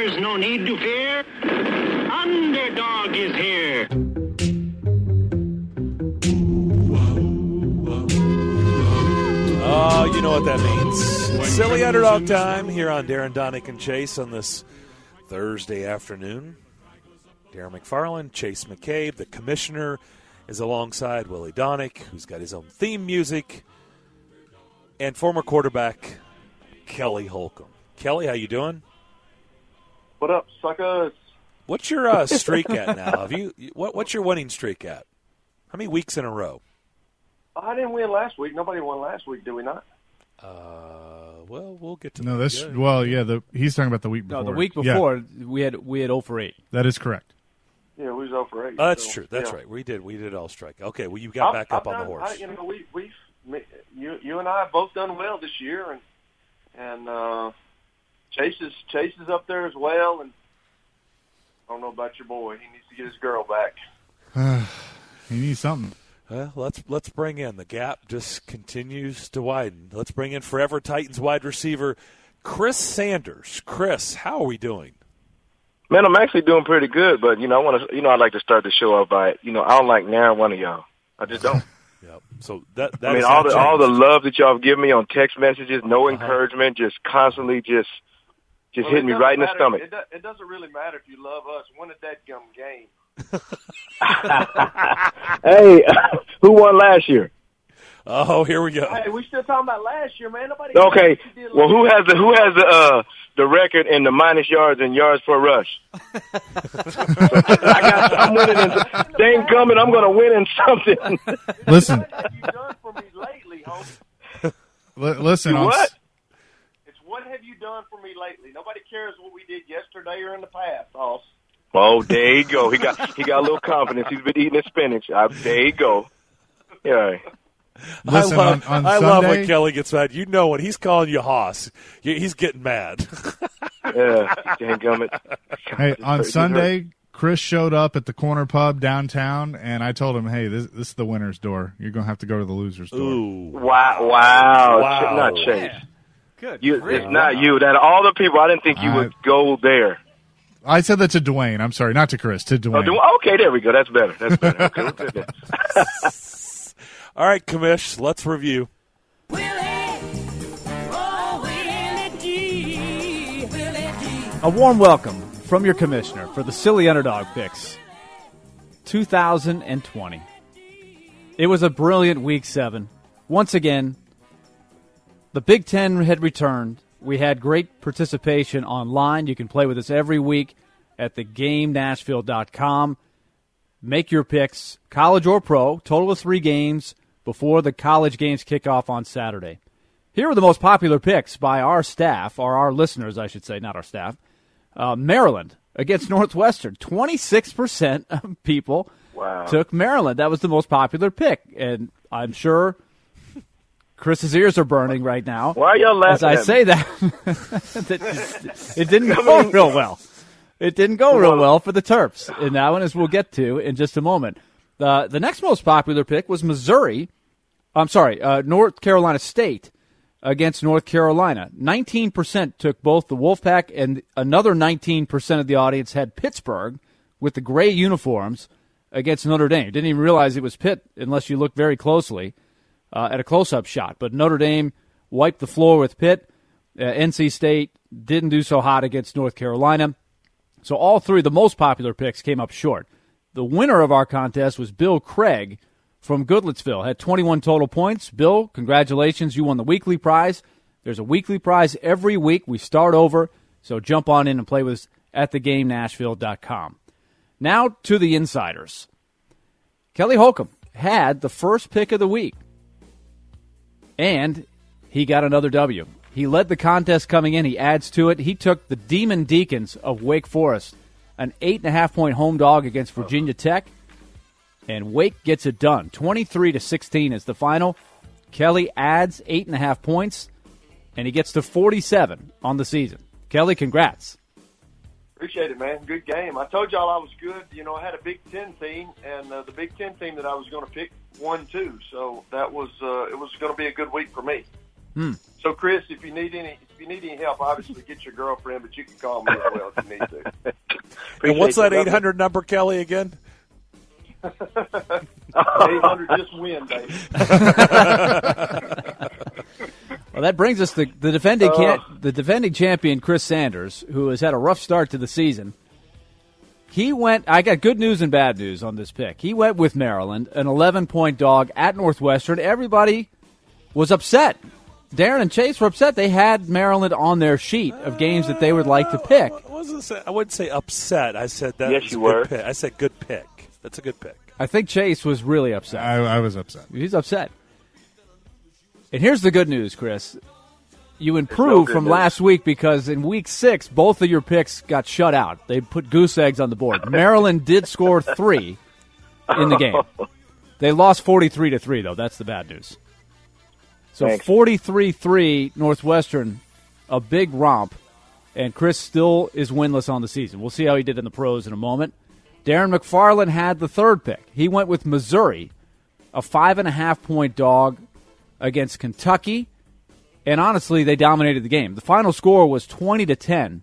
There's no need to fear. Underdog is here. Oh, you know what that means. Silly Underdog time here on Darren, Donick, and Chase on this Thursday afternoon. Darren McFarland, Chase McCabe, the commissioner, is alongside Willie Donick, who's got his own theme music, and former quarterback Kelly Holcomb. Kelly, how you doing? What up, suckers? What's your streak at now? What's your winning streak at? How many weeks in a row? I didn't win last week. Nobody won last week, did we not? Well, we'll get to no. that. This well, yeah. He's talking about the week before. No, the week before we had 0 for 8. That is correct. Yeah, we was 0 for 8. That's true. That's right. We did all strike. Okay, well, you got back up on the horse. You and I have both done well this year, and Chase is up there as well. And I don't know about your boy. He needs to get his girl back. He needs something. Well, let's bring in. The gap just continues to widen. Let's bring in forever Titans wide receiver Chris Sanders. Chris, how are we doing? Man, I'm actually doing pretty good, but I like to start the show off by I don't like neither one of y'all. I just don't. Yep. So that all the love that y'all have given me on text messages, no encouragement, just constantly just hitting me right in the stomach. It doesn't really matter if you love us. Win a dadgum game. Hey, who won last year? Oh, here we go. Hey, we still talking about last year, man. Nobody. Okay. Well, who has the record in the minus yards and yards per rush? I'm winning. They ain't coming. I'm going to win in something. Listen. What have you done for me lately, homie? Listen. What? It's what have you done for me lately? Nobody cares what we did yesterday or in the past, Hoss. Oh, there you go. He got a little confidence. He's been eating his spinach. There you go. Yeah. Listen, I love when Kelly gets mad. You know when he's calling you Hoss, he's getting mad. Yeah, danggummit. Hey, on Sunday, Chris showed up at the corner pub downtown, and I told him, "Hey, this is the winner's door. You're gonna have to go to the loser's door." Ooh. Wow. Not Chase. Yeah. Good. It's not you. That all the people. I didn't think you would go there. I said that to Dwayne. I'm sorry, not to Chris. To Dwayne. Okay, there we go. That's better. Okay, we're good then. All right, Commish, let's review. A warm welcome from your commissioner for the Silly Underdog Picks 2020. It was a brilliant Week 7. Once again, the Big Ten had returned. We had great participation online. You can play with us every week at thegamenashville.com. Make your picks, college or pro, total of 3 games before the college games kick off on Saturday. Here are the most popular picks by our staff, or our listeners, I should say, not our staff. Maryland against Northwestern. 26% of people took Maryland. That was the most popular pick, and I'm sure Chris's ears are burning right now. Why are y'all laughing as I say that? It didn't go real well. It didn't go real well for the Terps in that one, as we'll get to in just a moment. The next most popular pick was North Carolina State against North Carolina. 19% took both the Wolfpack, and another 19% of the audience had Pittsburgh with the gray uniforms against Notre Dame. Didn't even realize it was Pitt unless you look very closely at a close-up shot. But Notre Dame wiped the floor with Pitt. NC State didn't do so hot against North Carolina. So all 3 of the most popular picks came up short. The winner of our contest was Bill Craig from Goodlettsville. Had 21 total points. Bill, congratulations. You won the weekly prize. There's a weekly prize every week. We start over, so jump on in and play with us at thegamenashville.com. Now to the insiders. Kelly Holcomb had the first pick of the week, and he got another W. He led the contest coming in. He adds to it. He took the Demon Deacons of Wake Forest, an 8.5-point home dog against Virginia Tech, and Wake gets it done. 23-16 is the final. Kelly adds 8.5 points, and he gets to 47 on the season. Kelly, congrats. Appreciate it, man. Good game. I told y'all I was good. I had a Big Ten team, and the Big Ten team that I was going to pick won too. So that was it was going to be a good week for me. So, Chris, if you need any If you need any help, obviously get your girlfriend, but you can call me as well if you need to. And what's that 800 number, Kelly, again? 800 just win, baby. Well, that brings us to the defending champion, Chris Sanders, who has had a rough start to the season. I got good news and bad news on this pick. He went with Maryland, an 11-point dog at Northwestern. Everybody was upset. Darren and Chase were upset. They had Maryland on their sheet of games that they would like to pick. I wouldn't say upset. I said that. Yes, you were. Good pick. I said good pick. That's a good pick. I think Chase was really upset. I was upset. He's upset. And here's the good news, Chris. You improved from last week because in week 6, both of your picks got shut out. They put goose eggs on the board. Maryland did score 3 in the game. They lost 43-3, though. That's the bad news. So 43-3 Northwestern, a big romp, and Chris still is winless on the season. We'll see how he did in the pros in a moment. Darren McFarland had the third pick. He went with Missouri, a 5.5-point dog against Kentucky. And honestly, they dominated the game. The final score was 20-10,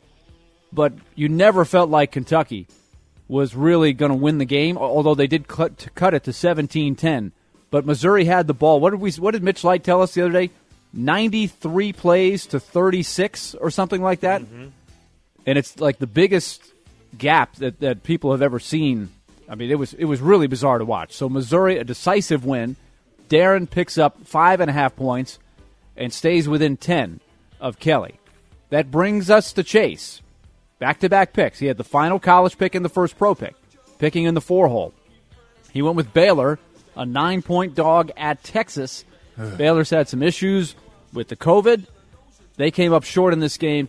but you never felt like Kentucky was really going to win the game, although they did cut it to 17-10. But Missouri had the ball. What did Mitch Light tell us the other day? 93 plays to 36 or something like that. Mm-hmm. And it's like the biggest gap that people have ever seen. I mean, it was really bizarre to watch. So Missouri, a decisive win. Darren picks up 5.5 points and stays within 10 of Kelly. That brings us to Chase. Back-to-back picks. He had the final college pick and the first pro pick, picking in the 4-hole. He went with Baylor, a 9-point dog at Texas. Baylor's had some issues with the COVID. They came up short in this game,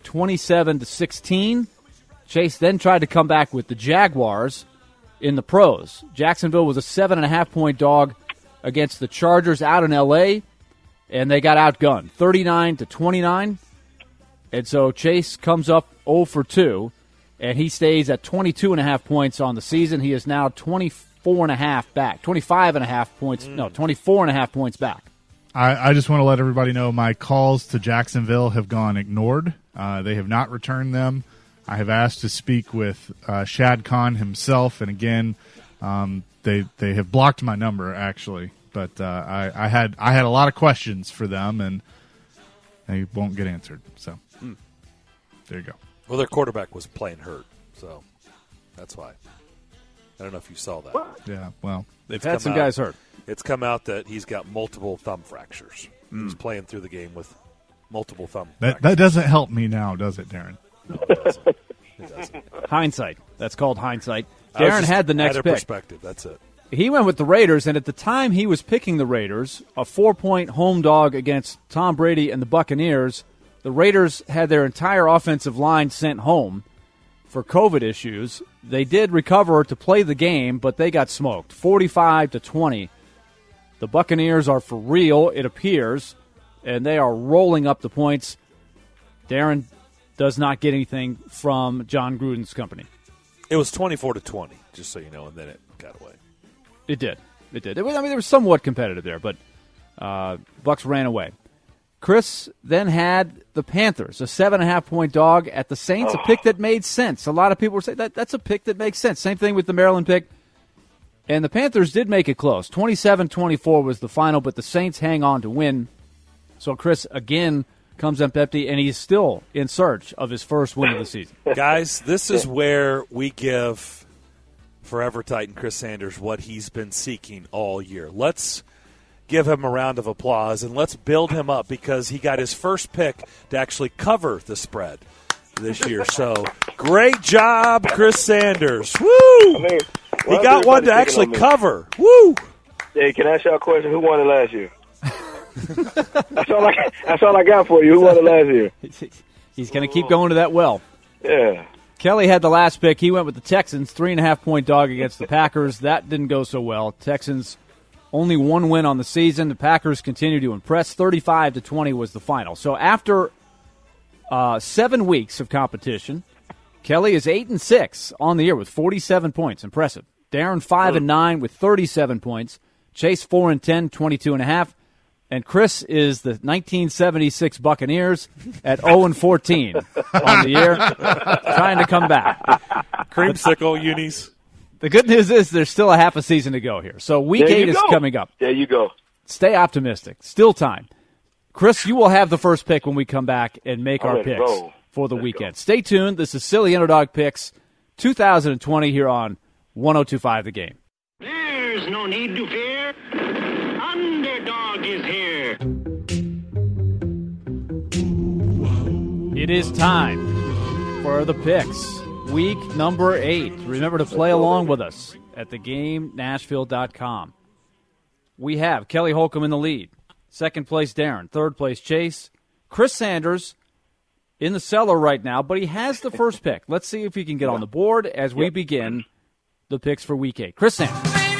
27-16. Chase then tried to come back with the Jaguars in the pros. Jacksonville was a 7.5-point dog against the Chargers out in L.A., and they got outgunned, 39-29. And so Chase comes up 0 for 2, and he stays at 22.5 points on the season. He is now 24.5 back, 25.5 points, 24.5 points back. I just want to let everybody know my calls to Jacksonville have gone ignored. They have not returned them. I have asked to speak with Shad Khan himself, and again, they have blocked my number, actually. But I had a lot of questions for them, and they won't get answered. So there you go. Well, their quarterback was playing hurt, so that's why. I don't know if you saw that. Yeah, well, they've had some guys hurt. It's come out that he's got multiple thumb fractures. He's playing through the game with multiple thumb fractures. That doesn't help me now, does it, Darren? No, it doesn't. It doesn't. Hindsight. That's called hindsight. Darren had the next pick. Perspective. That's it. He went with the Raiders, and at the time he was picking the Raiders, a 4-point home dog against Tom Brady and the Buccaneers. The Raiders had their entire offensive line sent home for COVID issues. They did recover to play the game, but they got smoked, 45-20. The Buccaneers are for real, it appears, and they are rolling up the points. Darren does not get anything from John Gruden's company. It was 24-20, just so you know, and then it got away. It did. It was somewhat competitive there, but Bucs ran away. Chris then had the Panthers, a 7.5-point dog at the Saints, a pick that made sense. A lot of people were saying that's a pick that makes sense. Same thing with the Maryland pick. And the Panthers did make it close. 27-24 was the final, but the Saints hang on to win. So Chris, again, comes up empty, and he's still in search of his first win of the season. Guys, this is where we give Forever Titan Chris Sanders what he's been seeking all year. Let's give him a round of applause, and let's build him up because he got his first pick to actually cover the spread this year. So great job, Chris Sanders. Woo! He got one to actually cover. Woo! Hey, can I ask y'all a question? Who won it last year? That's all I got for you. Who won it last year? He's going to keep going to that well. Yeah. Kelly had the last pick. He went with the Texans, 3.5-point dog against the Packers. That didn't go so well. Texans only one win on the season. The Packers continue to impress. 35-20 was the final. So after 7 weeks of competition, Kelly is 8-6 on the year with 47 points. Impressive. Darren 5-9 with 37 points. Chase 4-10, 22.5. And Chris is the 1976 Buccaneers at 0-14 on the year, trying to come back. Creamsicle, unis. The good news is there's still a half a season to go here. So week 8 is coming up. There you go. Stay optimistic. Still time. Chris, you will have the first pick when we come back and make our picks for the weekend. Go. Stay tuned. This is Silly Underdog Picks 2020 here on 102.5 The Game. There's no need to fear. Underdog is here. It is time for the picks. Week number 8. Remember to play along with us at thegamenashville.com. We have Kelly Holcomb in the lead. Second place, Darren. Third place, Chase. Chris Sanders in the cellar right now, but he has the first pick. Let's see if he can get on the board as we begin the picks for Week 8. Chris Sanders.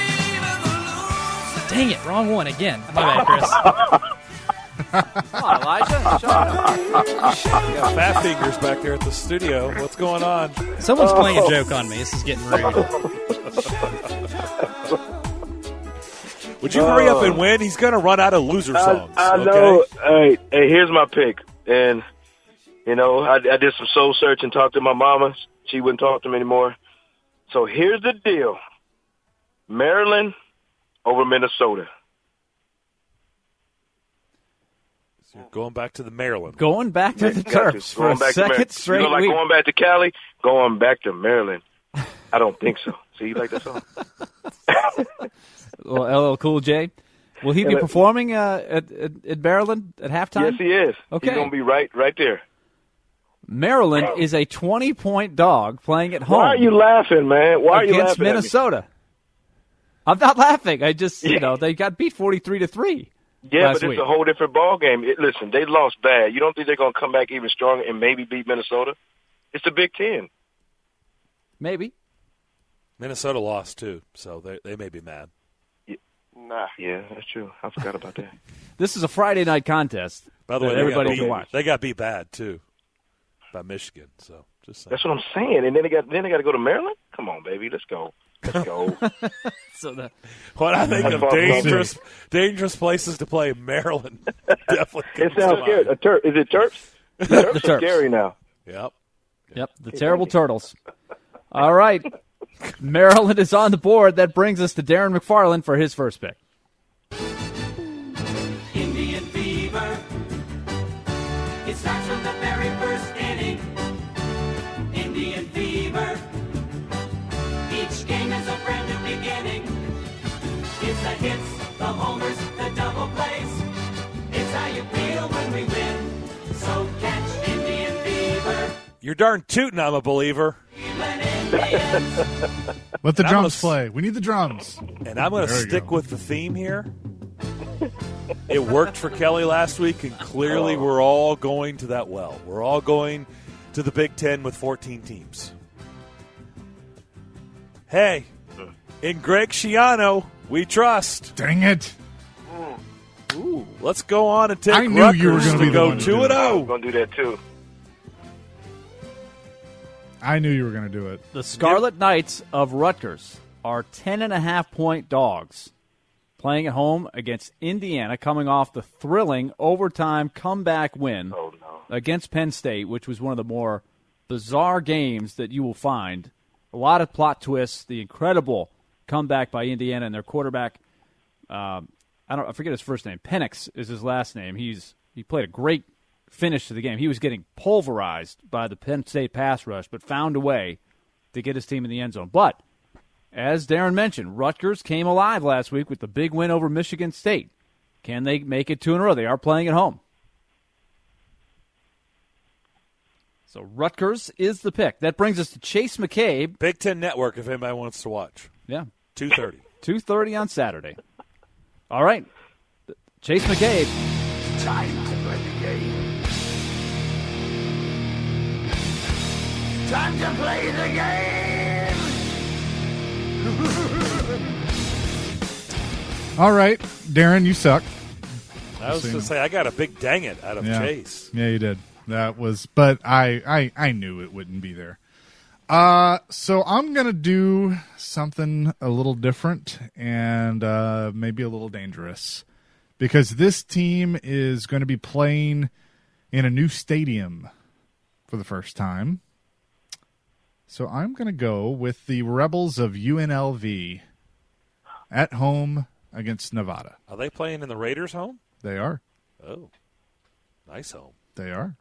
Dang it, wrong one again. My bad, Chris. Come on, Elijah. Shut up. You got fat fingers back there at the studio. What's going on? Someone's playing a joke on me. This is getting rude. Would you hurry up and win? He's going to run out of loser songs. I know. Hey, here's my pick. And, I did some soul search and talked to my mama. She wouldn't talk to me anymore. So here's the deal. Maryland over Minnesota. So you're going back to the Maryland. Going back to the Terps for a second straight week. Like going back to Cali, going back to Maryland. I don't think so. See, you like that song? Well, LL Cool J. Will he be performing at Maryland at halftime? Yes, he is. Okay. He's going to be right there. Maryland is a 20-point dog playing at home. Why are you laughing, man? Why are you laughing against Minnesota? I'm not laughing. I just, they got beat 43-3. Yeah, but it's a whole different ball game. Listen, they lost bad. You don't think they're going to come back even stronger and maybe beat Minnesota? It's the Big Ten. Maybe. Minnesota lost, too, so they may be mad. Yeah, that's true. I forgot about that. This is a Friday night contest. By the way, everybody can watch. They got beat bad, too, by Michigan. So just saying. That's what I'm saying. And then they got to go to Maryland? Come on, baby. Let's go. So what I think of dangerous places to play, Maryland. Definitely. It sounds good. Is it Terps? The Terps are scary now. Yep. The terrible Turtles. All right. Maryland is on the board. That brings us to Darren McFarland for his first pick. Indian fever. It starts from the very first inning. Indian fever. Each game is a brand new beginning. It's the hits, the homers, the double plays. It's how you feel when we win. So catch Indian fever. You're darn tootin', I'm a believer. Let the drums play. We need the drums. And I'm going to stick with the theme here. It worked for Kelly last week, and clearly we're all going to that well. We're all going to the Big Ten with 14 teams. Hey, in Greg Schiano, we trust. Dang it. Ooh, let's go on and take I knew Rutgers you were gonna to be go the one to 2-0. I'm going to do that, too. I knew you were going to do it. The Scarlet Knights of Rutgers are 10.5-point dogs playing at home against Indiana, coming off the thrilling overtime comeback win against Penn State, which was one of the more bizarre games that you will find. A lot of plot twists, the incredible comeback by Indiana and their quarterback. I forget his first name. Penix is his last name. He played a great finish to the game. He was getting pulverized by the Penn State pass rush, but found a way to get his team in the end zone. But as Darren mentioned, Rutgers came alive last week with the big win over Michigan State. Can they make it 2 in a row? They are playing at home. So Rutgers is the pick. That brings us to Chase McCabe. Big Ten Network, if anybody wants to watch. Yeah. 2:30. 2:30 on Saturday. All right. Chase McCabe. Time to play the game. Time to play the game. All right, Darren, you suck. I was going to say, I got a big dang it out of Chase. Yeah, you did. That was, but I knew it wouldn't be there. So I'm going to do something a little different and maybe a little dangerous. because this team is going to be playing in a new stadium for the first time. So I'm going to go with the Rebels of UNLV at home against Nevada. Are they playing in the Raiders' home? They are. Oh, nice home. They are.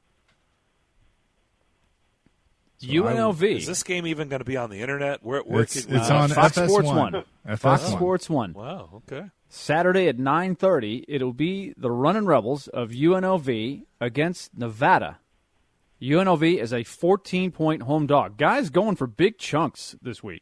UNLV. Is this game even going to be on the internet? It's on Fox FS1. Sports 1. Fox FS1. Sports 1. Wow, okay. Saturday at 9:30, it'll be the Runnin' Rebels of UNLV against Nevada. UNLV is a 14-point home dog. Guys going for big chunks this week.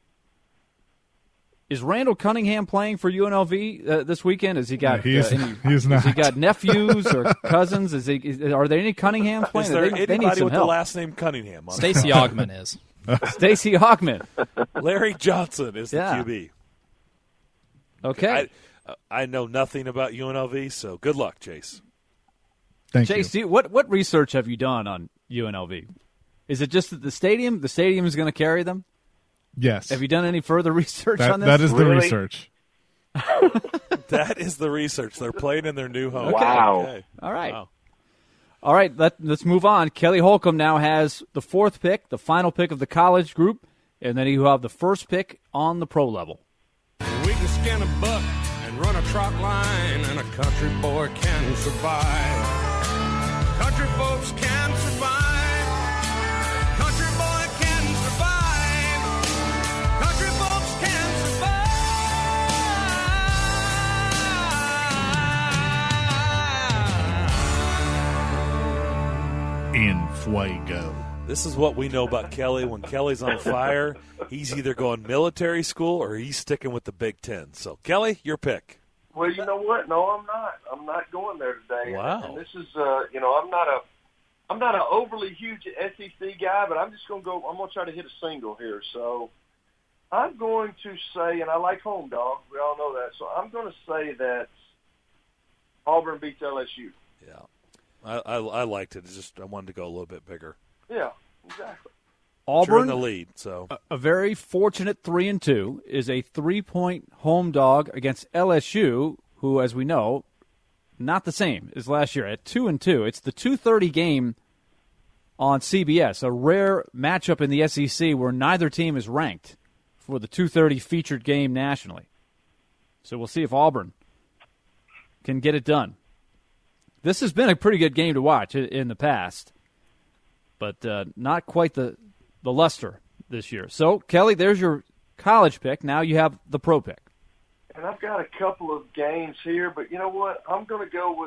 Is Randall Cunningham playing for UNLV this weekend? Has he got He is not. Has he got nephews or cousins? Are there any Cunninghams playing? Is there they need anybody some with help. the last name Cunningham? On Stacey Ogman is. Stacey Hockman. Larry Johnson is the Yeah. QB. Okay. I know nothing about UNLV, so good luck, Chase. Thank Chase, you. what research have you done on UNLV? Is it just that the stadium is going to carry them? Yes. Have you done any further research on this? That is the Really? research. That is the research. They're playing in their new home. Wow. Okay. All right. Wow. All right, let's move on. Kelly Holcomb now has the fourth pick, the final pick of the college group, and then you have the first pick on the pro level. We can skin a buck and run a trot line, and a country boy can survive. Country folks can survive. Country boy can survive. Country folks can survive. In Fuego. This is what we know about Kelly. When Kelly's on fire, he's either going military school or he's sticking with the Big Ten. So, Kelly, your pick. Well, you know what? No, I'm not. I'm not going there today. Wow. And this is, I'm not an overly huge SEC guy, but I'm just going to go. I'm going to try to hit a single here. So I'm going to say, and I like home dog. We all know that. So I'm going to say that Auburn beats LSU. Yeah. I liked it. It's just I wanted to go a little bit bigger. Yeah, exactly. You're in Auburn, the lead, so a very fortunate 3-2, is a 3-point home dog against LSU, who, as we know, not the same as last year at 2-2. It's the 2:30 game on CBS, a rare matchup in the SEC where neither team is ranked for the 2:30 featured game nationally. So we'll see if Auburn can get it done. This has been a pretty good game to watch in the past, but not quite the luster this year. So, Kelly, there's your college pick. Now you have the pro pick. And I've got a couple of games here, but you know what? I'm going to go with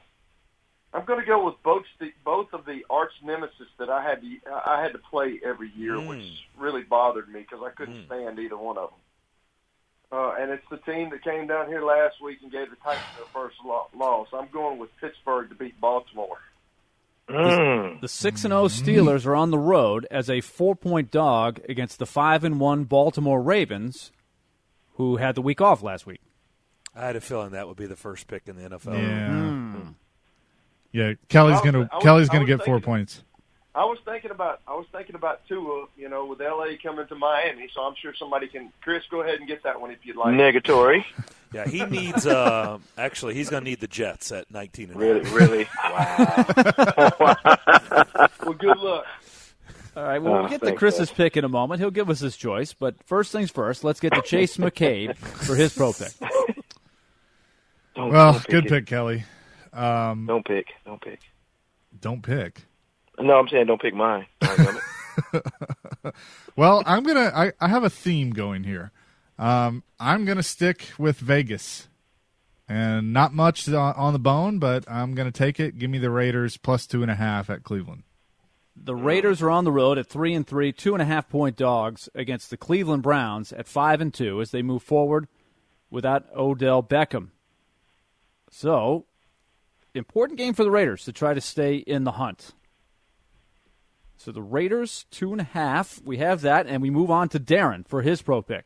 both of the arch nemesis that I had to play every year, which really bothered me because I couldn't stand either one of them. And it's the team that came down here last week and gave the Titans their first loss. I'm going with Pittsburgh to beat Baltimore. The 6-0 Steelers are on the road as a 4-point dog against the 5-1 Baltimore Ravens, who had the week off last week. I had a feeling that would be the first pick in the NFL. Yeah. Yeah, Kelly's gonna get 4 points. I was thinking about Tua, with LA coming to Miami, so I'm sure somebody can. Chris, go ahead and get that one if you'd like. Negatory. Yeah, he needs. Actually, he's going to need the Jets at 19. Really? Wow. Well, good luck. All right, well, we'll get to Chris's pick in a moment. He'll give us his choice, but first things first, let's get to Chase McCabe for his pro pick. Well, good pick, Kelly. Don't pick. Don't pick. No, I'm saying don't pick mine. Well, I have a theme going here. I'm gonna stick with Vegas, and not much on the bone, but I'm gonna take it. Give me the Raiders plus 2.5 at Cleveland. The Raiders are on the road at 3-3, 2.5-point dogs against the Cleveland Browns at 5-2 as they move forward without Odell Beckham. So, important game for the Raiders to try to stay in the hunt. So the Raiders, 2.5. We have that, and we move on to Darren for his pro pick.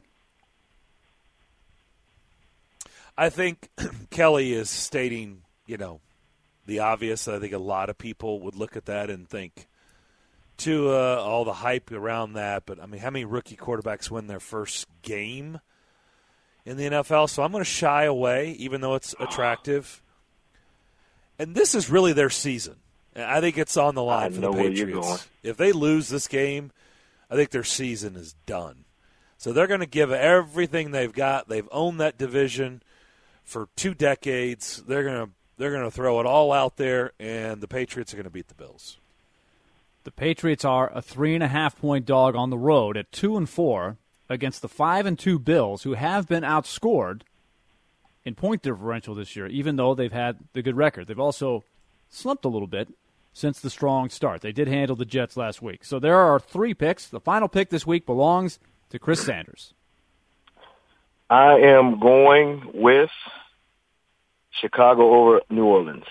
I think Kelly is stating, the obvious. I think a lot of people would look at that and think Tua, all the hype around that. But, I mean, how many rookie quarterbacks win their first game? in the NFL, so I'm going to shy away, even though it's attractive. And this is really their season. I think it's on the line for the Patriots. If they lose this game, I think their season is done. So they're going to give everything they've got. They've owned that division for 2 decades. They're going to throw it all out there, and the Patriots are going to beat the Bills. The Patriots are a 3.5-point dog on the road at 2-4 against the 5-2 Bills, who have been outscored in point differential this year, even though they've had the good record. They've also slumped a little bit since the strong start. They did handle the Jets last week. So there are 3 picks. The final pick this week belongs to Chris Sanders. I am going with Chicago over New Orleans.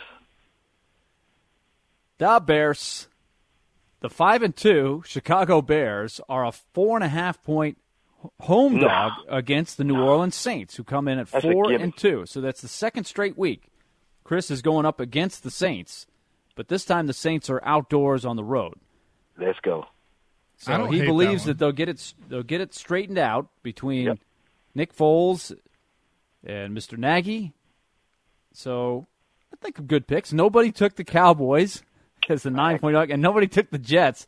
The Bears. The 5-2 Chicago Bears are a 4.5-point home dog against the New Orleans Saints, who come in at 4-2. So that's the second straight week Chris is going up against the Saints, but this time the Saints are outdoors on the road. Let's go. So he believes that they'll get it straightened out between Nick Foles and Mr. Nagy. So I think of good picks. Nobody took the Cowboys as the 9-point dog, and nobody took the Jets,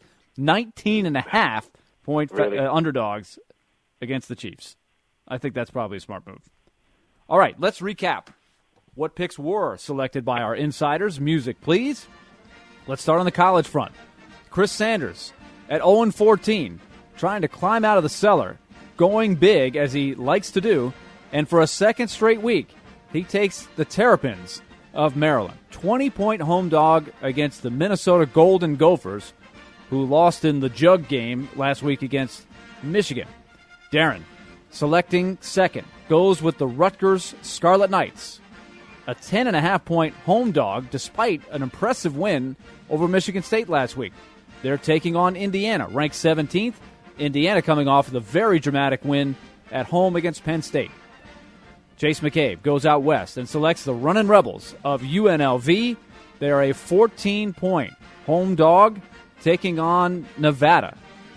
19.5-point underdogs against the Chiefs. I think that's probably a smart move. All right, let's recap what picks were selected by our insiders. Music, please. Let's start on the college front. Chris Sanders at 0-14, trying to climb out of the cellar, going big as he likes to do, and for a second straight week, he takes the Terrapins of Maryland. 20-point home dog against the Minnesota Golden Gophers, who lost in the jug game last week against Michigan. Darren, selecting second, goes with the Rutgers Scarlet Knights. A 10.5-point home dog despite an impressive win over Michigan State last week. They're taking on Indiana, ranked 17th. Indiana coming off of the very dramatic win at home against Penn State. Chase McCabe goes out west and selects the Runnin' Rebels of UNLV. They are a 14-point home dog taking on Nevada.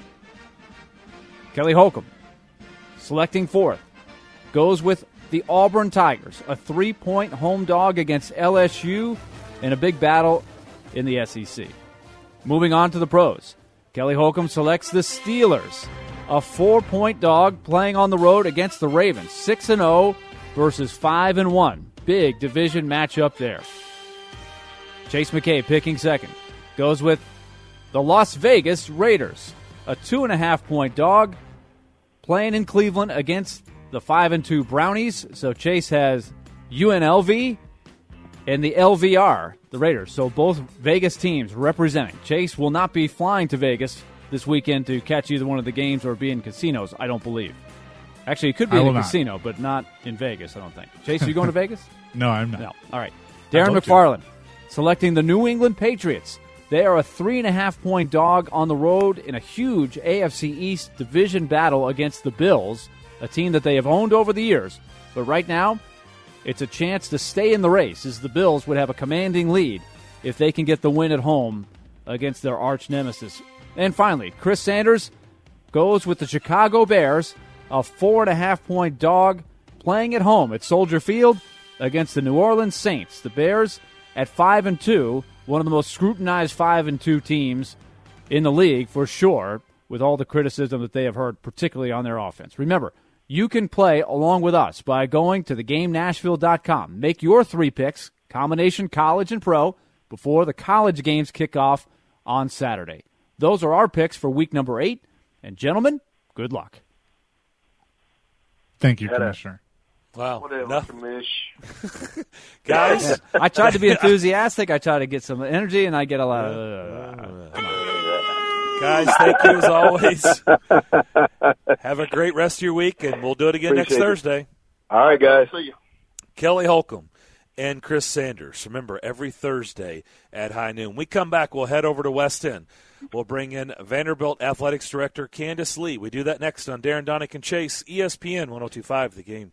Kelly Holcomb, selecting fourth, goes with the Auburn Tigers, a 3-point home dog against LSU in a big battle in the SEC. Moving on to the pros, Kelly Holcomb selects the Steelers, a 4-point dog playing on the road against the Ravens, 6-0 versus 5-1. Big division matchup there. Chase McCabe picking second, goes with the Las Vegas Raiders, a 2.5-point dog playing in Cleveland against the 5-2 Brownies. So Chase has UNLV and the LVR, the Raiders. So both Vegas teams representing. Chase will not be flying to Vegas this weekend to catch either one of the games or be in casinos, I don't believe. Actually, he could be in a casino, but not in Vegas, I don't think. Chase, are you going to Vegas? No, I'm not. No. All right. Darren McFarland selecting the New England Patriots. They are a 3.5-point dog on the road in a huge AFC East division battle against the Bills, a team that they have owned over the years. But right now, it's a chance to stay in the race, as the Bills would have a commanding lead if they can get the win at home against their arch nemesis. And finally, Chris Sanders goes with the Chicago Bears, a 4.5-point dog playing at home at Soldier Field against the New Orleans Saints. The Bears at 5-2, one of the most scrutinized 5-2 teams in the league for sure, with all the criticism that they have heard, particularly on their offense. Remember, you can play along with us by going to theGameNashville.com. Make your 3 picks, combination college and pro, before the college games kick off on Saturday. Those are our picks for week number 8. And gentlemen, good luck. Thank you, Commissioner. Wow. Whatever, Commish. Guys. I tried to be enthusiastic. I tried to get some energy, and I get a lot of... Guys, thank you as always. Have a great rest of your week, and we'll do it again next Thursday. All right, guys. See you. Kelly Holcomb and Chris Sanders. Remember, every Thursday at high noon. We come back, we'll head over to West End. We'll bring in Vanderbilt Athletics Director Candace Lee. We do that next on Darren Donick and Chase, ESPN 102.5 The Game.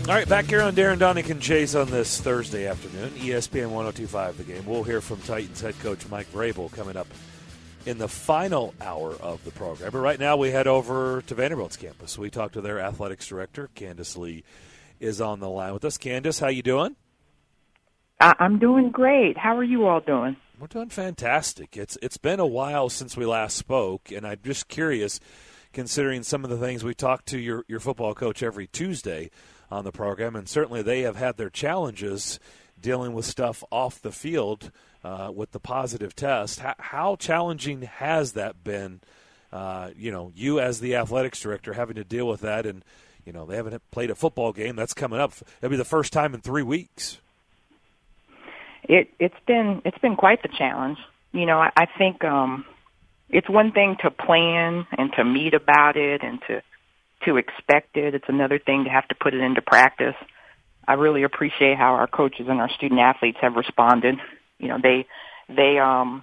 All right, back here on Darren Donick and Chase on this Thursday afternoon, ESPN 102.5 The Game. We'll hear from Titans head coach Mike Vrabel coming up in the final hour of the program. But right now we head over to Vanderbilt's campus. We talk to their athletics director, Candace Lee, is on the line with us. Candace, how you doing? I'm doing great. How are you all doing? We're doing fantastic. It's been a while since we last spoke, and I'm just curious, considering some of the things we talk to your football coach every Tuesday on the program, and certainly they have had their challenges dealing with stuff off the field with the positive test. How challenging has that been, you as the athletics director having to deal with that, and, they haven't played a football game. That's coming up. It'll be the first time in 3 weeks. It's been quite the challenge. I think it's one thing to plan and to meet about it and to expect it. It's another thing to have to put it into practice. I really appreciate how our coaches and our student athletes have responded. They've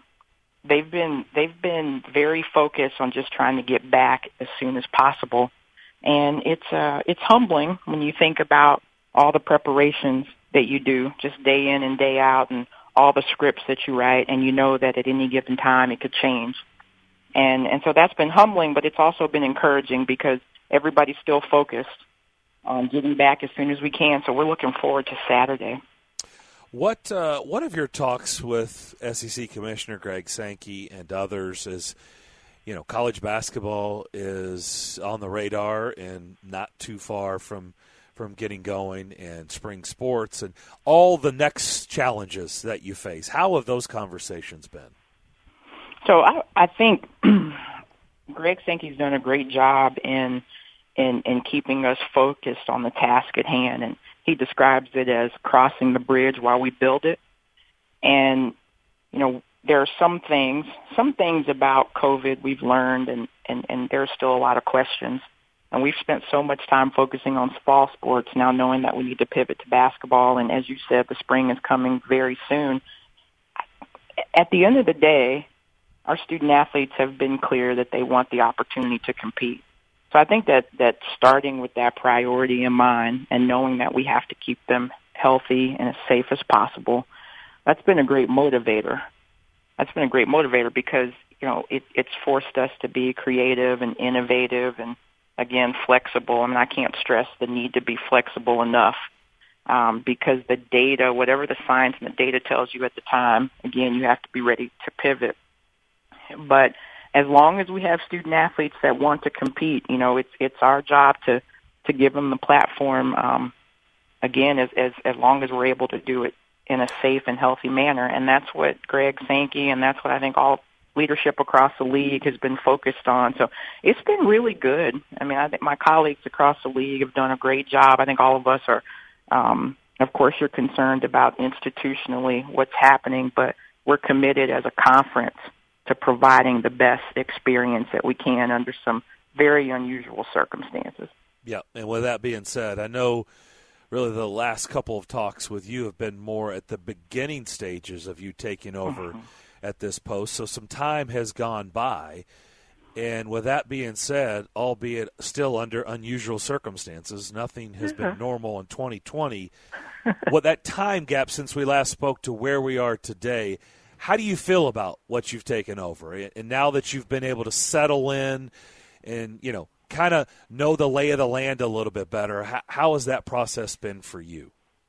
been very focused on just trying to get back as soon as possible. And it's humbling when you think about all the preparations that you do just day in and day out and all the scripts that you write, and you know that at any given time it could change. And so that's been humbling, but it's also been encouraging because everybody's still focused on getting back as soon as we can. So we're looking forward to Saturday. What of your talks with SEC Commissioner Greg Sankey and others is, college basketball is on the radar and not too far from getting going, and spring sports and all the next challenges that you face. How have those conversations been? So I think Greg Sankey's done a great job in keeping us focused on the task at hand, and he describes it as crossing the bridge while we build it. And, there are some things about COVID we've learned, and there's still a lot of questions. And we've spent so much time focusing on fall sports, now knowing that we need to pivot to basketball. And as you said, the spring is coming very soon. At the end of the day, our student athletes have been clear that they want the opportunity to compete. So I think that starting with that priority in mind and knowing that we have to keep them healthy and as safe as possible, that's been a great motivator. Because, it's forced us to be creative and innovative and, again, flexible. I mean, I can't stress the need to be flexible enough because the data, whatever the science and the data tells you at the time, again, you have to be ready to pivot. But as long as we have student athletes that want to compete, it's our job to give them the platform, again, as long as we're able to do it in a safe and healthy manner. And that's what Greg Sankey and that's what I think all leadership across the league has been focused on. So it's been really good. I mean, I think my colleagues across the league have done a great job. I think all of us are, of course, you're concerned about institutionally what's happening, but we're committed as a conference to providing the best experience that we can under some very unusual circumstances. Yeah, and with that being said, I know really the last couple of talks with you have been more at the beginning stages of you taking over at this post, so some time has gone by. And with that being said, albeit still under unusual circumstances, nothing has been normal in 2020. What that time gap since we last spoke to where we are today, how do you feel about what you've taken over? And now that you've been able to settle in and, kind of know the lay of the land a little bit better, how has that process been for you?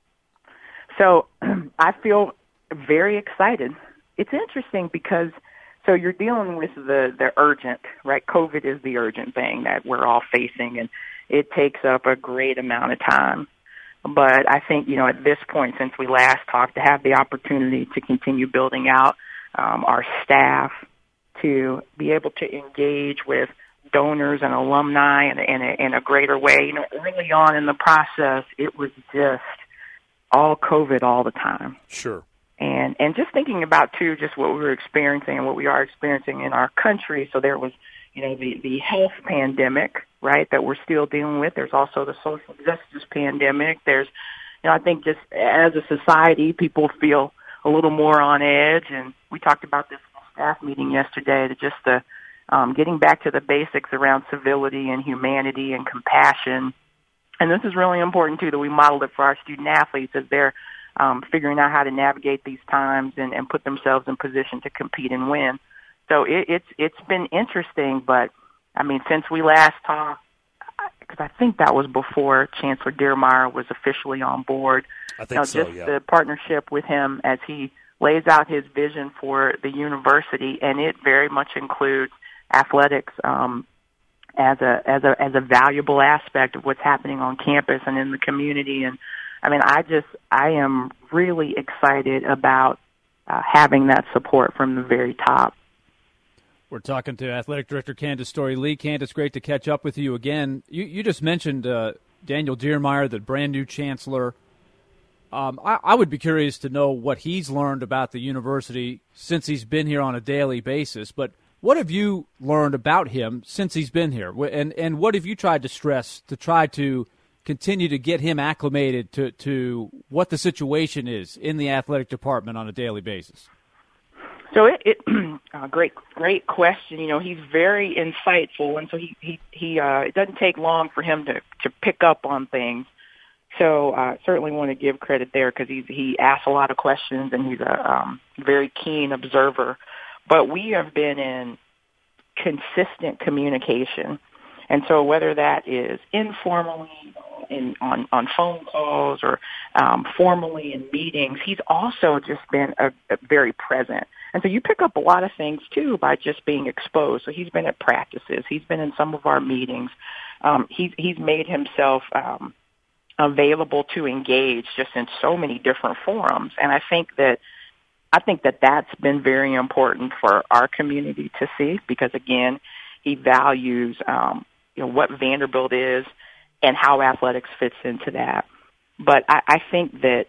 So I feel very excited. It's interesting because you're dealing with the urgent, right? COVID is the urgent thing that we're all facing, and it takes up a great amount of time. But I think, at this point, since we last talked, to have the opportunity to continue building out our staff, to be able to engage with donors and alumni in a greater way. Early on in the process, it was just all COVID all the time. Sure. And just thinking about, too, just what we were experiencing and what we are experiencing in our country. So there was, the health pandemic, right, that we're still dealing with. There's also the social justice pandemic. There's, I think just as a society, people feel a little more on edge. And we talked about this in the staff meeting yesterday, to just getting back to the basics around civility and humanity and compassion And this is really important, too, that we model it for our student athletes as they're figuring out how to navigate these times and put themselves in position to compete and win. So it's been interesting, but, I mean, since we last talked, because I think that was before Chancellor Diermeier was officially on board. I think so, just yeah. the partnership with him as he lays out his vision for the university, and it very much includes athletics as a valuable aspect of what's happening on campus and in the community. And I mean, I am really excited about having that support from the very top. We're talking to Athletic Director Candace Story-Lee. Candace, great to catch up with you again. You just mentioned Daniel Diermeier, the brand new chancellor. I would be curious to know what he's learned about the university since he's been here on a daily basis. But what have you learned about him since he's been here? And what have you tried to stress to try to continue to get him acclimated to what the situation is in the athletic department on a daily basis? So great question. You know, he's very insightful, and so he it doesn't take long for him to pick up on things. So I certainly want to give credit there because he asks a lot of questions and he's a very keen observer. But we have been in consistent communication, and so whether that is informally on phone calls or formally in meetings, he's also just been a very present. And so you pick up a lot of things, too, by just being exposed. So he's been at practices. He's been in some of our meetings. He's made himself available to engage just in so many different forums. And I think that that's been very important for our community to see because, again, he values what Vanderbilt is and how athletics fits into that. But I think that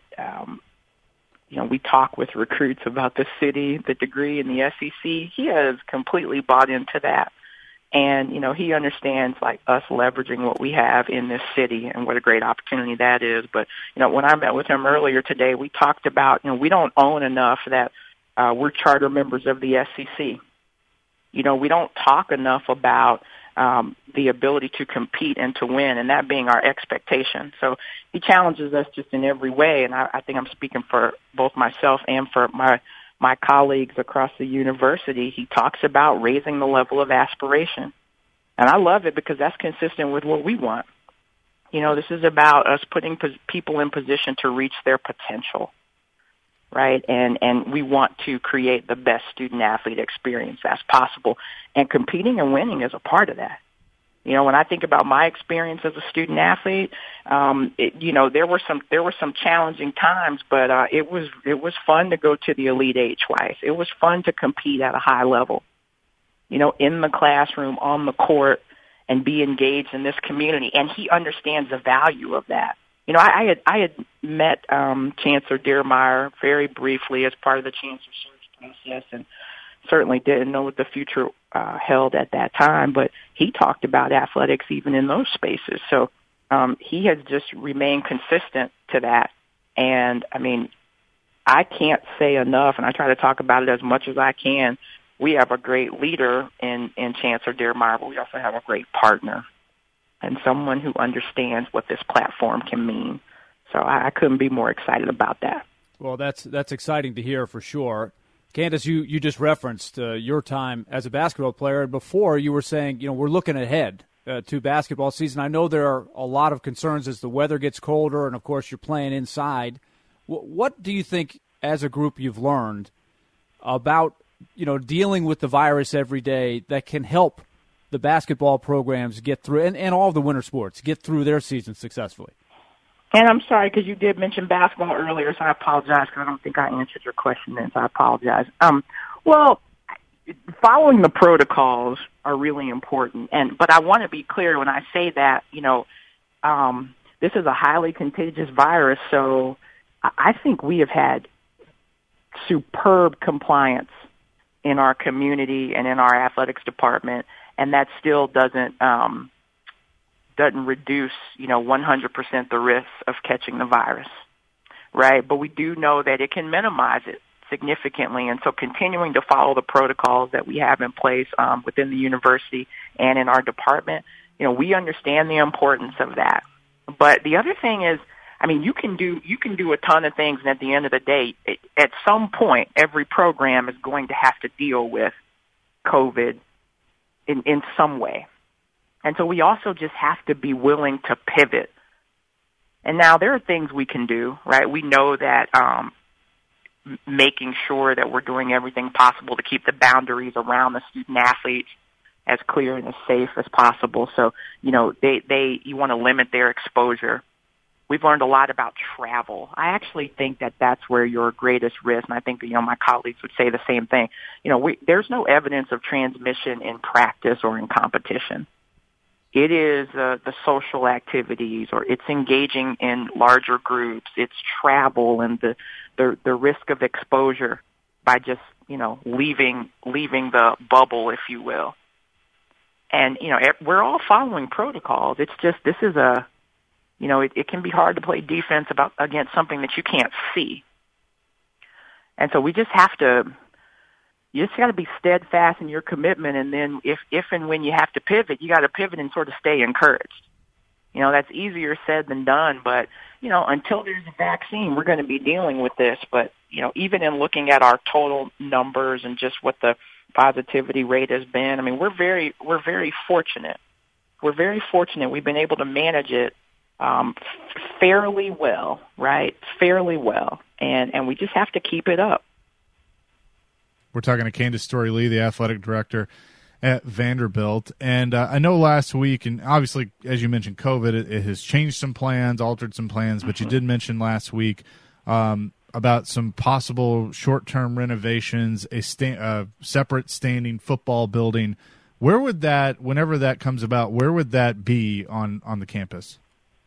we talk with recruits about the city, the degree, and the SEC. He has completely bought into that. And, he understands, like, us leveraging what we have in this city and what a great opportunity that is. But, when I met with him earlier today, we talked about, we don't own enough that we're charter members of the SEC. We don't talk enough about the ability to compete and to win, and that being our expectation. So he challenges us just in every way, and I think I'm speaking for both myself and for my colleagues across the university. He talks about raising the level of aspiration, and I love it because that's consistent with what we want. This is about us putting people in position to reach their potential, right? And we want to create the best student-athlete experience as possible, and competing and winning is a part of that. When I think about my experience as a student-athlete, there were some challenging times, but it was fun to go to the Elite Eight twice. It was fun to compete at a high level, in the classroom, on the court, and be engaged in this community. And he understands the value of that. I had met Chancellor Diermeier very briefly as part of the chancellor search process, and certainly didn't know what the future held at that time. But he talked about athletics even in those spaces. So he has just remained consistent to that. And I mean, I can't say enough, and I try to talk about it as much as I can. We have a great leader in Chancellor Diermeier, but we also have a great partner and someone who understands what this platform can mean. So I couldn't be more excited about that. Well, that's exciting to hear for sure. Candace, you just referenced your time as a basketball player, and before you were saying, we're looking ahead to basketball season. I know there are a lot of concerns as the weather gets colder, and of course you're playing inside. What do you think, as a group, you've learned about dealing with the virus every day that can help the basketball programs get through, and all the winter sports, get through their season successfully? And I'm sorry, because you did mention basketball earlier, so I apologize, because I don't think I answered your question then, so I apologize. Well, following the protocols are really important, but I want to be clear when I say that, this is a highly contagious virus, so I think we have had superb compliance in our community and in our athletics department, and that still doesn't reduce, 100% the risk of catching the virus, right? But we do know that it can minimize it significantly, and so continuing to follow the protocols that we have in place within the university and in our department, we understand the importance of that. But the other thing is, I mean, you can do a ton of things, and at the end of the day, at some point, every program is going to have to deal with COVID in some way. And so we also just have to be willing to pivot. And now there are things we can do, right? We know that making sure that we're doing everything possible to keep the boundaries around the student athletes as clear and as safe as possible. So, you know, you want to limit their exposure. We've learned a lot about travel. I actually think that that's where your greatest risk, and I think, you know, my colleagues would say the same thing. You know, there's no evidence of transmission in practice or in competition. It is the social activities, or it's engaging in larger groups. It's travel and the risk of exposure by just, you know, leaving the bubble, if you will. And, you know, we're all following protocols. It's just, this is you know, it can be hard to play defense against something that you can't see. And so we just have to, you just got to be steadfast in your commitment, and then if and when you have to pivot, you got to pivot and sort of stay encouraged. You know, that's easier said than done, but, you know, until there's a vaccine, we're going to be dealing with this. But, you know, even in looking at our total numbers and just what the positivity rate has been, I mean, we're very fortunate. We're very fortunate. We've been able to manage it fairly well, right? Fairly well. And we just have to keep it up. We're talking to Candace Story-Lee, the athletic director at Vanderbilt. And I know last week, and obviously, as you mentioned, COVID, it has changed some plans, altered some plans, but you did mention last week about some possible short-term renovations, a separate standing football building. Where would that, whenever that comes about, where would that be on the campus?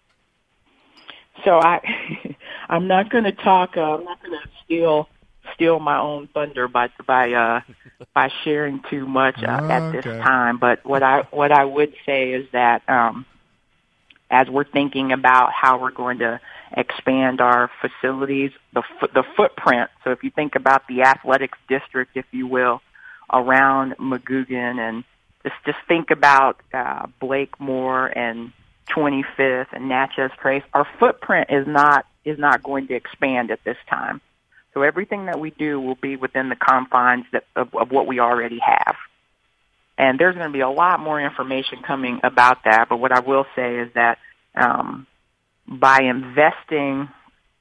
So I'm not going to talk. I'm not going to steal my own thunder by sharing too much at this time. But what I would say is that as we're thinking about how we're going to expand our facilities, the footprint. So if you think about the athletics district, if you will, around Magoogan, and just think about Blakemore and 25th and Natchez Trace, our footprint is not going to expand at this time. So everything that we do will be within the confines of what we already have. And there's going to be a lot more information coming about that. But what I will say is that by investing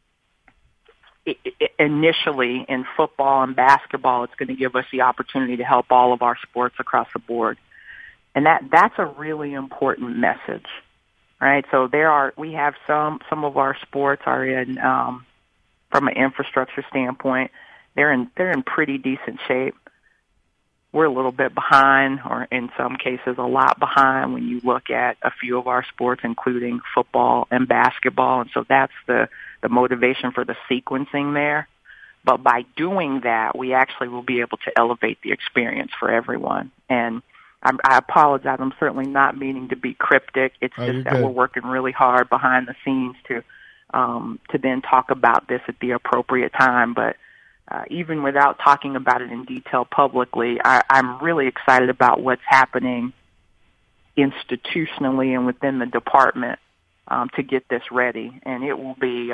initially in football and basketball, it's going to give us the opportunity to help all of our sports across the board. And that's a really important message. Right, so we have some of our sports are in from an infrastructure standpoint, they're in pretty decent shape. We're a little bit behind, or in some cases a lot behind when you look at a few of our sports, including football and basketball, and so that's the motivation for the sequencing there. But by doing that, we actually will be able to elevate the experience for everyone. And I apologize. I'm certainly not meaning to be cryptic. It's just that we're working really hard behind the scenes to then talk about this at the appropriate time. But even without talking about it in detail publicly, I'm really excited about what's happening institutionally and within the department to get this ready. And it will be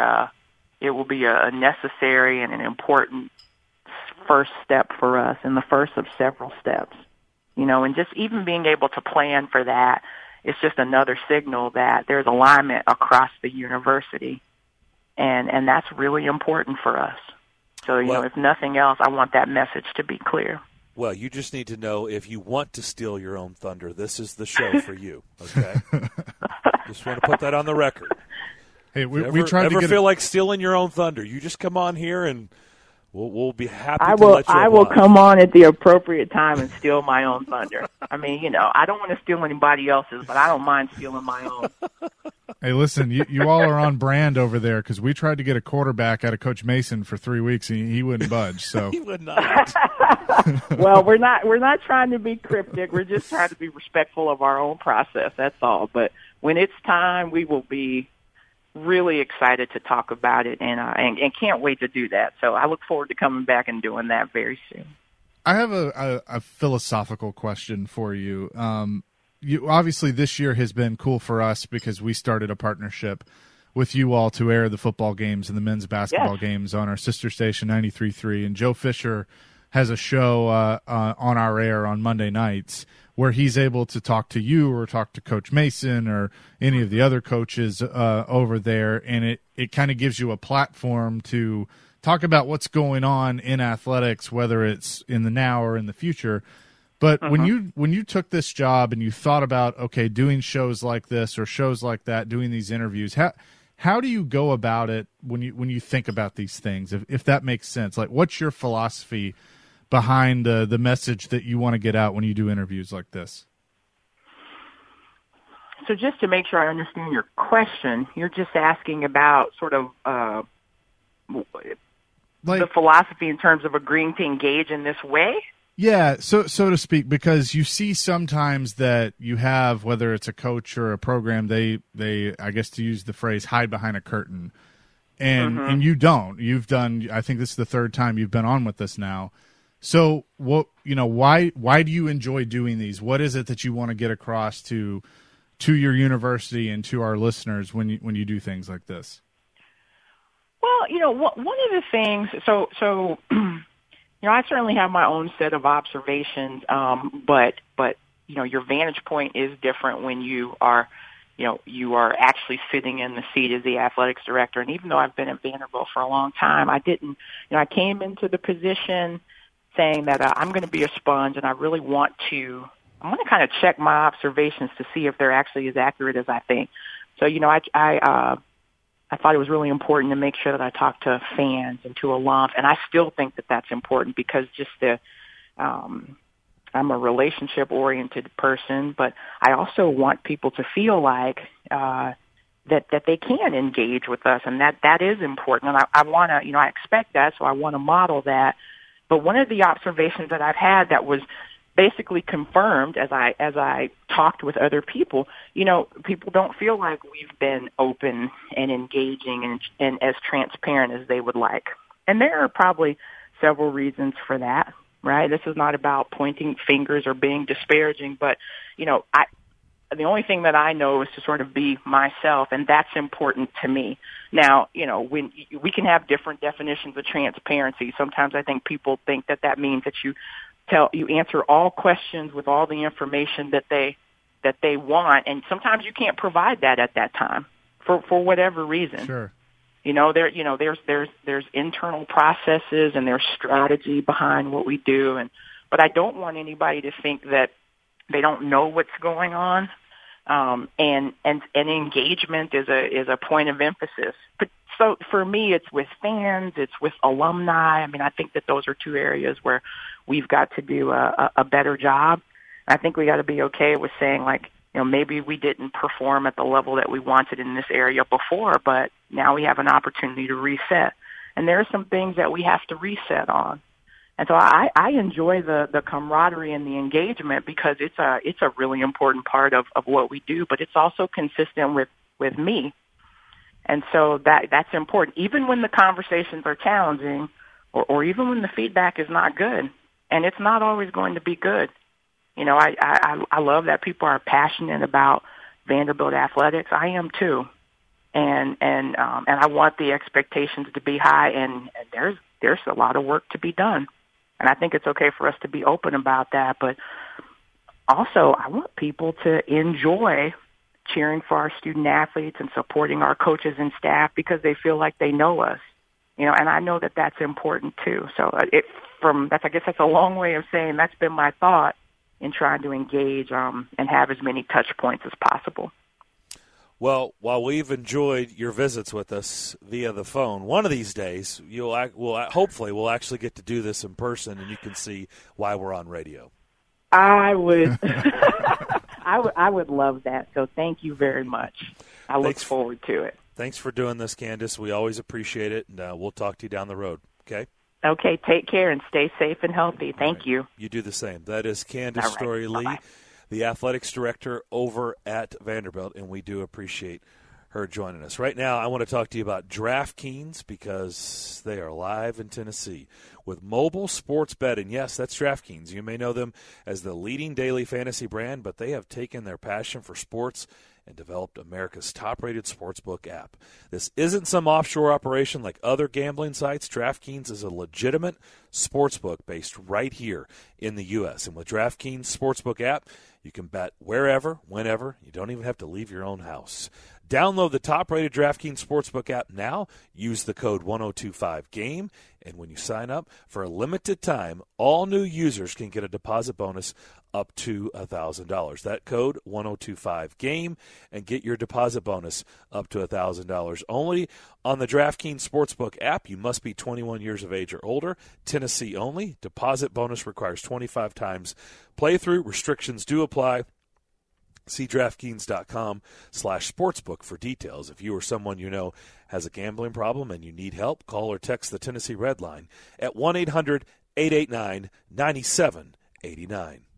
a necessary and an important first step for us, and the first of several steps. You know, and just even being able to plan for that, it's just another signal that there's alignment across the university, and that's really important for us. So, you know, if nothing else, I want that message to be clear. Well, you just need to know, if you want to steal your own thunder, this is the show for you, okay? Just want to put that on the record. Hey, we tried to feel like stealing your own thunder, you just come on here and we'll be happy to let you I will come on at the appropriate time and steal my own thunder. I mean, you know, I don't want to steal anybody else's, but I don't mind stealing my own. Hey, listen, you all are on brand over there, because we tried to get a quarterback out of Coach Mason for 3 weeks, and he wouldn't budge. So he would not. Well, we're not trying to be cryptic. We're just trying to be respectful of our own process. That's all. But when it's time, we will be really excited to talk about it, and can't wait to do that. So I look forward to coming back and doing that very soon. I have a philosophical question for you. obviously this year has been cool for us because we started a partnership with you all to air the football games and the men's basketball games on our sister station 93.3. And Joe Fisher has a show on our air on Monday nights where he's able to talk to you or talk to Coach Mason or any of the other coaches over there, and it kind of gives you a platform to talk about what's going on in athletics, whether it's in the now or in the future. But when you took this job and you thought about, okay, doing shows like this or shows like that, doing these interviews, how do you go about it when you think about these things, if that makes sense? Like, what's your philosophy behind the message that you want to get out when you do interviews like this? So just to make sure I understand your question, you're just asking about sort of the philosophy in terms of agreeing to engage in this way? Yeah, so to speak, because you see sometimes that you have, whether it's a coach or a program, they I guess to use the phrase, hide behind a curtain. And you don't. You've done, I think this is the third time you've been on with us now. So why do you enjoy doing these? What is it that you want to get across to your university and to our listeners when you do things like this? Well, one of the things, so I certainly have my own set of observations, but your vantage point is different when you are actually sitting in the seat as the athletics director. And even though I've been at Vanderbilt for a long time, I came into the position saying that I'm going to be a sponge, and I really want to kind of check my observations to see if they're actually as accurate as I think. So, I thought it was really important to make sure that I talked to fans and to alums, and I still think that that's important because just I'm a relationship-oriented person, but I also want people to feel like that they can engage with us, and that is important. And I want to, I expect that, so I want to model that. But one of the observations that I've had that was basically confirmed as I talked with other people, people don't feel like we've been open and engaging and as transparent as they would like. And there are probably several reasons for that, right? This is not about pointing fingers or being disparaging, but, the only thing that I know is to sort of be myself, and that's important to me. Now, when we can have different definitions of transparency. Sometimes I think people think that means that you answer all questions with all the information that they want, and sometimes you can't provide that at that time for whatever reason. Sure. There's internal processes and there's strategy behind what we do, but I don't want anybody to think that they don't know what's going on. And engagement is a point of emphasis. But so for me, it's with fans, it's with alumni. I mean, I think that those are two areas where we've got to do a better job. I think we got to be okay with saying, like, maybe we didn't perform at the level that we wanted in this area before, but now we have an opportunity to reset. And there are some things that we have to reset on. And so I enjoy the camaraderie and the engagement because it's a really important part of what we do, but it's also consistent with me. And so that's important, even when the conversations are challenging or even when the feedback is not good. And it's not always going to be good. I love that people are passionate about Vanderbilt athletics. I am too. And I want the expectations to be high, and there's a lot of work to be done. And I think it's okay for us to be open about that. But also, I want people to enjoy cheering for our student athletes and supporting our coaches and staff because they feel like they know us. And I know that that's important too. So I guess that's a long way of saying that's been my thought in trying to engage and have as many touch points as possible. Well, while we've enjoyed your visits with us via the phone, one of these days hopefully we'll actually get to do this in person, and you can see why we're on radio. I would, I would love that. So thank you very much. I look forward to it. Thanks for doing this, Candace. We always appreciate it, and we'll talk to you down the road. Okay. Okay. Take care and stay safe and healthy. Thank you. You do the same. That is Candace Story Lee, the athletics director over at Vanderbilt, and we do appreciate her joining us. Right now, I want to talk to you about DraftKings because they are live in Tennessee with mobile sports betting. Yes, that's DraftKings. You may know them as the leading daily fantasy brand, but they have taken their passion for sports and developed America's top-rated sportsbook app. This isn't some offshore operation like other gambling sites. DraftKings is a legitimate sportsbook based right here in the U.S. And with DraftKings Sportsbook app, you can bet wherever, whenever. You don't even have to leave your own house. Download the top-rated DraftKings Sportsbook app now. Use the code 1025GAME. And when you sign up for a limited time, all new users can get a deposit bonus up to $1,000. That code, 1025GAME, and get your deposit bonus up to $1,000. Only on the DraftKings Sportsbook app. You must be 21 years of age or older. Tennessee only. Deposit bonus requires 25 times playthrough. Restrictions do apply. See DraftKings.com/sportsbook for details. If you or someone you know has a gambling problem and you need help, call or text the Tennessee Red Line at 1-800-889-9789.